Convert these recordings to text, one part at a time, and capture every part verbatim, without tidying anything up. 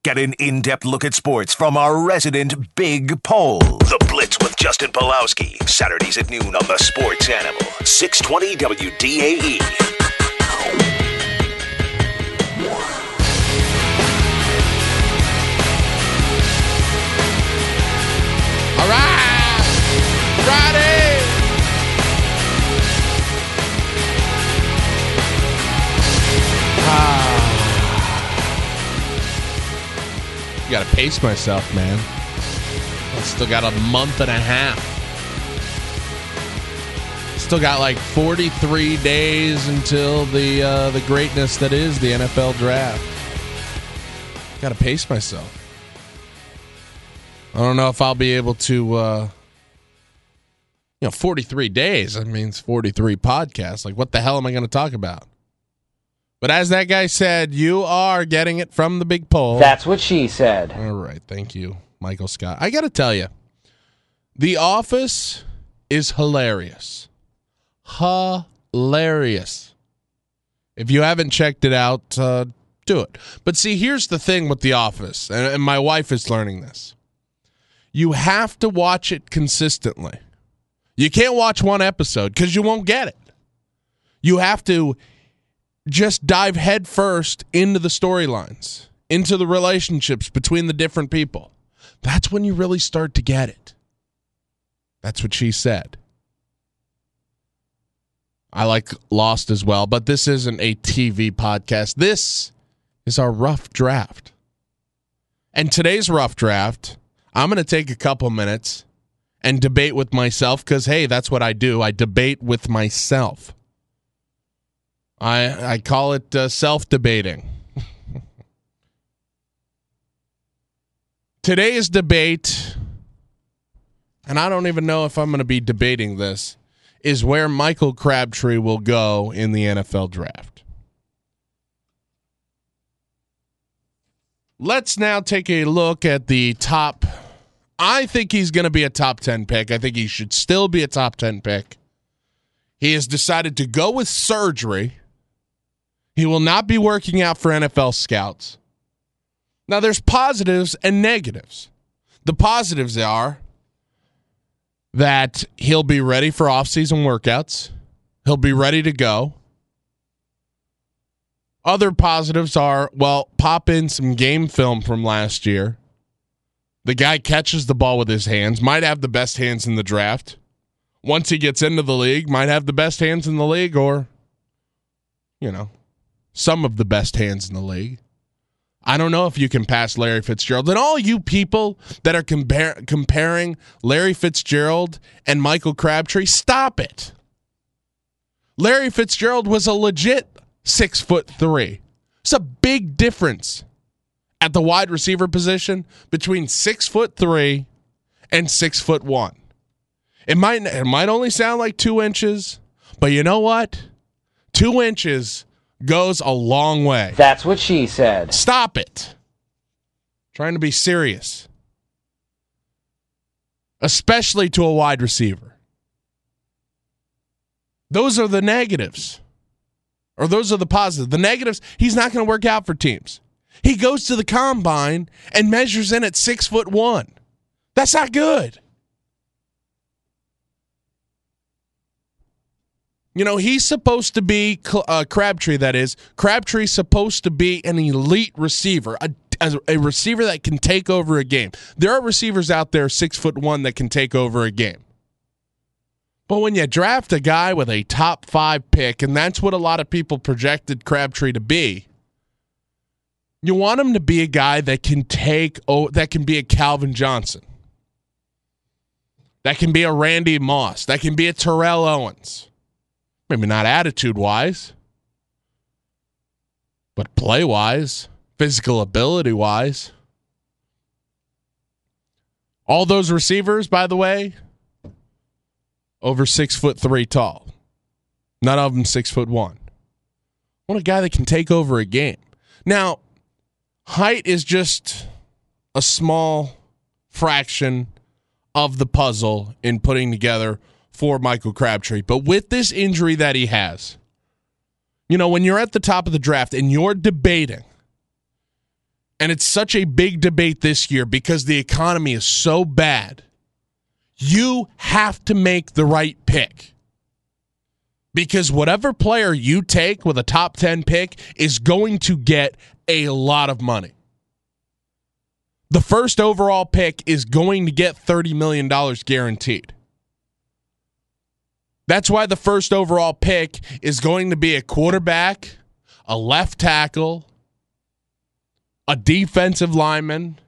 Get an in-depth look at sports from our resident Big Pole. The Blitz with Justin Pulowski. Saturdays at noon on the Sports Animal. six twenty W D A E. All right! Friday! Ah. You gotta pace myself, man. I still got a month and a half. Still got like forty-three days until the uh, the greatness that is the N F L draft. Gotta pace myself. I don't know if I'll be able to, uh, you know, forty-three days. That means forty-three podcasts. Like, what the hell am I going to talk about? But as that guy said, you are getting it from the Big Pole. That's what she said. All right. Thank you, Michael Scott. I got to tell you, The Office is hilarious. Hilarious. If you haven't checked it out, uh, do it. But see, here's the thing with The Office, and, and my wife is learning this. You have to watch it consistently. You can't watch one episode because you won't get it. You have to just dive head first into the storylines, into the relationships between the different people. That's when you really start to get it. That's what she said. I like Lost as well, but this isn't a T V podcast. This is our rough draft. And today's rough draft, I'm going to take a couple minutes and debate with myself because, hey, that's what I do. I debate with myself. I I call it uh, self-debating. Today's debate, and I don't even know if I'm going to be debating this, is where Michael Crabtree will go in the N F L draft. Let's now take a look at the top. I think he's going to be a top ten pick. I think he should still be a top ten pick. He has decided to go with surgery. He will not be working out for N F L scouts. Now, there's positives and negatives. The positives are that he'll be ready for off-season workouts. He'll be ready to go. Other positives are, well, pop in some game film from last year. The guy catches the ball with his hands, might have the best hands in the draft. Once he gets into the league, might have the best hands in the league or, you know, some of the best hands in the league. I don't know if you can pass Larry Fitzgerald. And all you people that are compar- comparing Larry Fitzgerald and Michael Crabtree, stop it. Larry Fitzgerald was a legit six foot three. It's a big difference at the wide receiver position between six foot three and six foot one. It might it might only sound like two inches, but you know what? Two inches goes a long way. That's what she said. Stop it. Trying to be serious. Especially to a wide receiver. Those are the negatives. Or those are the positives. The negatives, he's not going to work out for teams. He goes to the combine and measures in at six foot one. That's not good. You know, he's supposed to be, uh, Crabtree, that is, Crabtree's supposed to be an elite receiver, a, a receiver that can take over a game. There are receivers out there six foot one that can take over a game. But when you draft a guy with a top five pick, and that's what a lot of people projected Crabtree to be, you want him to be a guy that can take, oh, that can be a Calvin Johnson, that can be a Randy Moss, that can be a Terrell Owens. Maybe not attitude-wise, but play-wise, physical ability-wise. All those receivers, by the way, over six foot three tall. None of them six foot one. I want a guy that can take over a game. Now, height is just a small fraction of the puzzle in putting together for Michael Crabtree. But with this injury that he has, you know, when you're at the top of the draft and you're debating, and it's such a big debate this year because the economy is so bad, you have to make the right pick. Because whatever player you take with a top ten pick is going to get a lot of money. The first overall pick is going to get thirty million dollars guaranteed. That's why the first overall pick is going to be a quarterback, a left tackle, a defensive lineman.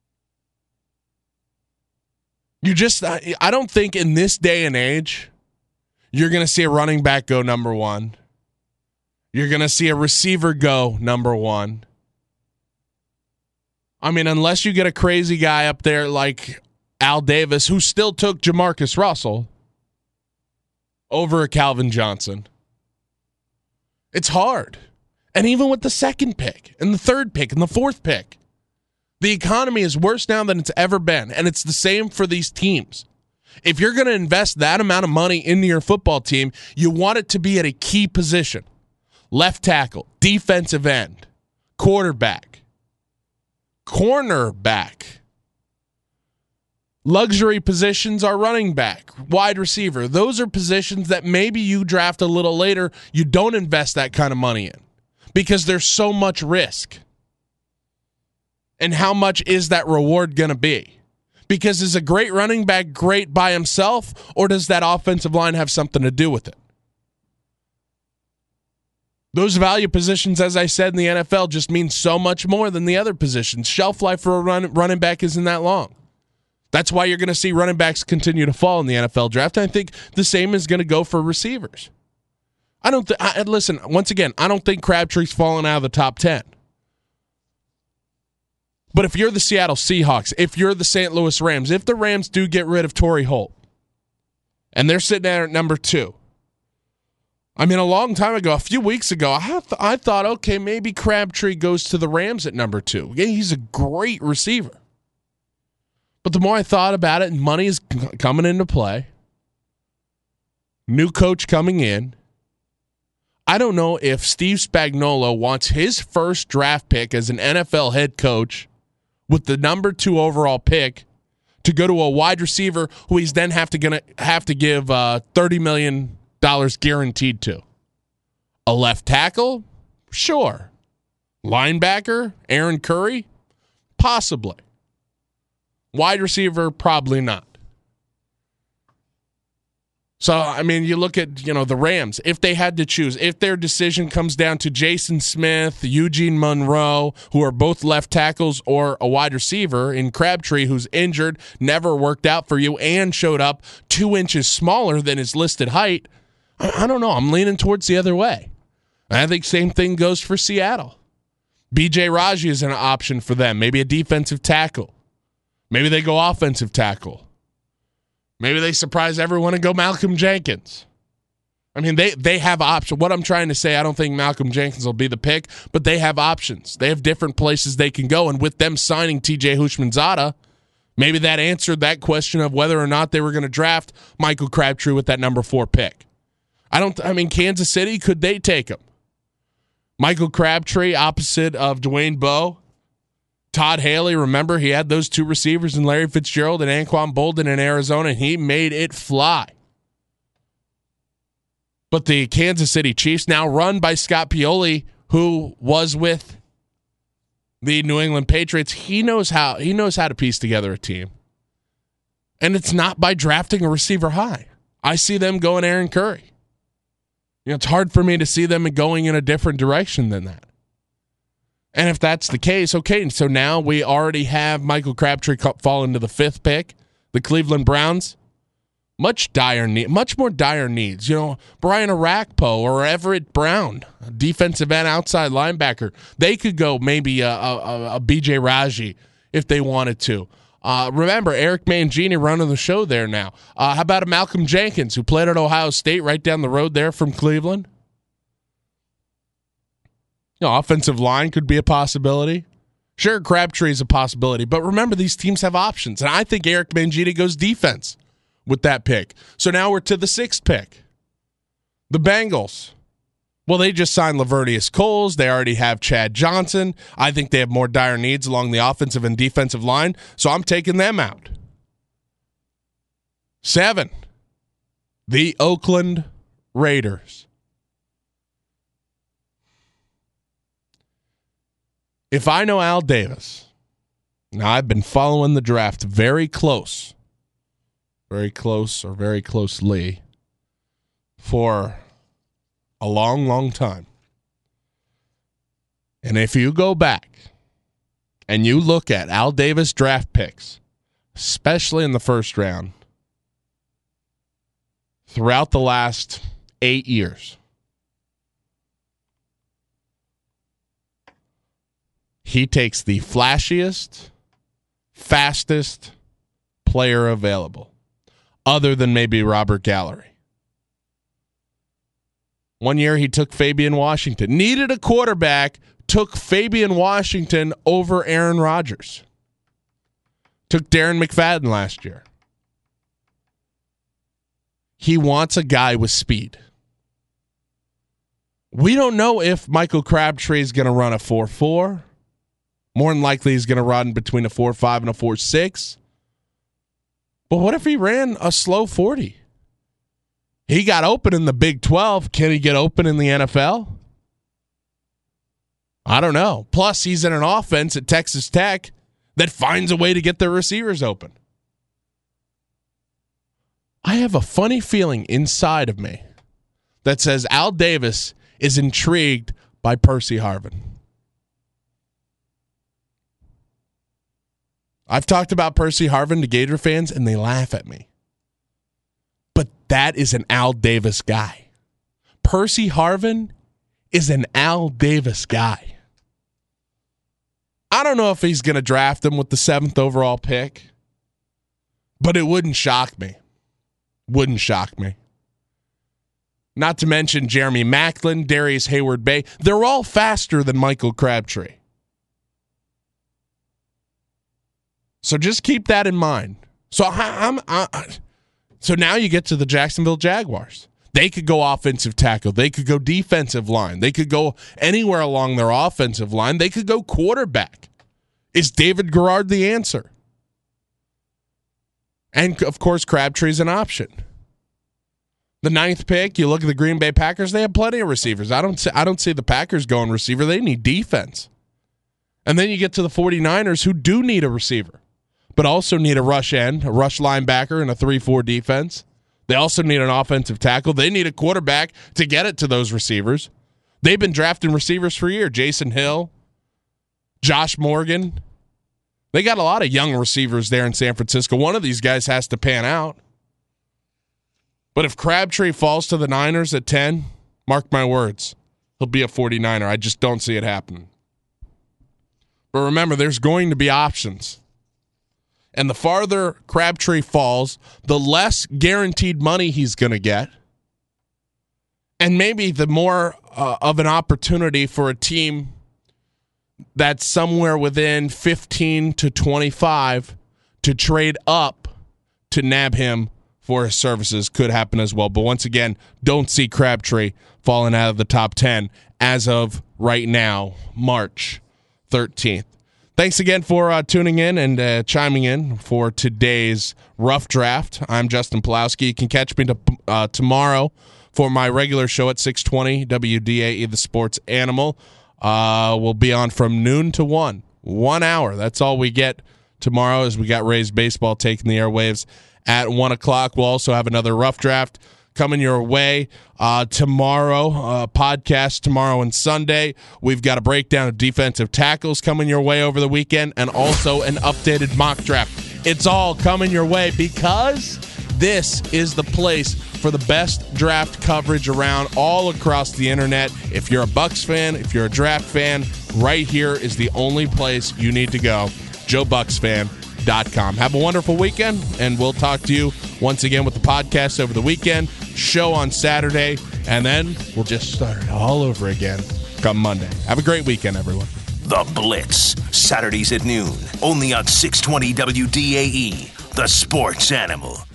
You just, I don't think in this day and age, you're going to see a running back go number one. You're going to see a receiver go number one. I mean, unless you get a crazy guy up there like Al Davis, who still took Jamarcus Russell over Calvin Johnson. It's hard. And even with the second pick and the third pick and the fourth pick, the economy is worse now than it's ever been. And it's the same for these teams. If you're going to invest that amount of money into your football team, you want it to be at a key position. Left tackle, defensive end, quarterback, cornerback. Luxury positions are running back, wide receiver. Those are positions that maybe you draft a little later. You don't invest that kind of money in because there's so much risk. And how much is that reward going to be? Because is a great running back great by himself, or does that offensive line have something to do with it? Those value positions, as I said, in the N F L just mean so much more than the other positions. Shelf life for a run, running back isn't that long. That's why you're going to see running backs continue to fall in the N F L draft. I think the same is going to go for receivers. I don't th- I, listen, once again, I don't think Crabtree's falling out of the top ten. But if you're the Seattle Seahawks, if you're the Saint Louis Rams, if the Rams do get rid of Torrey Holt, and they're sitting there at number two, I mean, a long time ago, a few weeks ago, I, th- I thought, okay, maybe Crabtree goes to the Rams at number two. Yeah, he's a great receiver. But the more I thought about it, and money is c- coming into play, new coach coming in, I don't know if Steve Spagnuolo wants his first draft pick as an N F L head coach with the number two overall pick to go to a wide receiver who he's then have to gonna have to give uh, thirty million dollars guaranteed to. A left tackle? Sure. Linebacker? Aaron Curry? Possibly. Wide receiver? Probably not. So, I mean, you look at, you know, the Rams. If they had to choose, if their decision comes down to Jason Smith, Eugene Monroe, who are both left tackles, or a wide receiver in Crabtree, who's injured, never worked out for you, and showed up two inches smaller than his listed height, I, I don't know. I'm leaning towards the other way. I think same thing goes for Seattle. B J Raji is an option for them. Maybe a defensive tackle. Maybe they go offensive tackle. Maybe they surprise everyone and go Malcolm Jenkins. I mean, they, they have options. What I'm trying to say, I don't think Malcolm Jenkins will be the pick, but they have options. They have different places they can go, and with them signing T J Houshmandzadeh, maybe that answered that question of whether or not they were going to draft Michael Crabtree with that number four pick. I don't. I mean, Kansas City, could they take him? Michael Crabtree opposite of Dwayne Bowe. Todd Haley, remember, he had those two receivers in Larry Fitzgerald and Anquan Bolden in Arizona, and he made it fly. But the Kansas City Chiefs, now run by Scott Pioli, who was with the New England Patriots, he knows how he knows how to piece together a team. And it's not by drafting a receiver high. I see them going Aaron Curry. You know, it's hard for me to see them going in a different direction than that. And if that's the case, okay, so now we already have Michael Crabtree fall into the fifth pick. The Cleveland Browns, much dire need, much more dire needs. You know, Brian Arakpo or Everett Brown, a defensive end, outside linebacker. They could go maybe a, a, a B J Raji if they wanted to. Uh, remember, Eric Mangini running the show there now. Uh, how about a Malcolm Jenkins who played at Ohio State right down the road there from Cleveland? You know, offensive line could be a possibility. Sure, Crabtree is a possibility, but remember, these teams have options, and I think Eric Mangini goes defense with that pick. So now we're to the sixth pick. The Bengals. Well, they just signed Lavernius Coles. They already have Chad Johnson. I think they have more dire needs along the offensive and defensive line, so I'm taking them out. Seven, the Oakland Raiders. If I know Al Davis, now I've been following the draft very close, very close or very closely for a long, long time. And if you go back and you look at Al Davis draft picks, especially in the first round, throughout the last eight years, he takes the flashiest, fastest player available, other than maybe Robert Gallery. One year he took Fabian Washington. Needed a quarterback, took Fabian Washington over Aaron Rodgers. Took Darren McFadden last year. He wants a guy with speed. We don't know if Michael Crabtree is going to run a four four. More than likely he's going to run between a four five and a four six. But what if he ran a slow forty? He got open in the Big twelve. Can he get open in the N F L? I don't know. Plus, he's in an offense at Texas Tech that finds a way to get their receivers open. I have a funny feeling inside of me that says Al Davis is intrigued by Percy Harvin. I've talked about Percy Harvin to Gator fans, and they laugh at me. But that is an Al Davis guy. Percy Harvin is an Al Davis guy. I don't know if he's going to draft him with the seventh overall pick, but it wouldn't shock me. Wouldn't shock me. Not to mention Jeremy Maclin, Darius Hayward-Bay. They're all faster than Michael Crabtree. So just keep that in mind. So I'm, I'm, so now you get to the Jacksonville Jaguars. They could go offensive tackle. They could go defensive line. They could go anywhere along their offensive line. They could go quarterback. Is David Garrard the answer? And, of course, Crabtree's an option. The ninth pick, you look at the Green Bay Packers, they have plenty of receivers. I don't see, I don't see the Packers going receiver. They need defense. And then you get to the 49ers, who do need a receiver, but also need a rush end, a rush linebacker, and a three four defense. They also need an offensive tackle. They need a quarterback to get it to those receivers. They've been drafting receivers for a year. Jason Hill, Josh Morgan. They got a lot of young receivers there in San Francisco. One of these guys has to pan out. But if Crabtree falls to the Niners at ten, mark my words, he'll be a 49er. I just don't see it happening. But remember, there's going to be options. And the farther Crabtree falls, the less guaranteed money he's going to get. And maybe the more uh, of an opportunity for a team that's somewhere within fifteen to twenty-five to trade up to nab him for his services could happen as well. But once again, don't see Crabtree falling out of the top ten as of right now, March thirteenth. Thanks again for uh, tuning in and uh, chiming in for today's Rough Draft. I'm Justin Pulowski. You can catch me to, uh, tomorrow for my regular show at six twenty W D A E, the Sports Animal. Uh, we'll be on from noon to one. One hour. That's all we get tomorrow, as we got Rays baseball taking the airwaves at one o'clock. We'll also have another Rough Draft coming your way uh, tomorrow, uh, podcast tomorrow and Sunday. We've got a breakdown of defensive tackles coming your way over the weekend, and also an updated mock draft. It's all coming your way because this is the place for the best draft coverage around all across the internet. If you're a Bucs fan, if you're a draft fan, right here is the only place you need to go, joe bucs fan dot com. Have a wonderful weekend, and we'll talk to you once again with the podcast over the weekend, show on Saturday, and then we'll just start it all over again come Monday. Have a great weekend, everyone. The Blitz, Saturdays at noon, only on six twenty W D A E, the Sports Animal.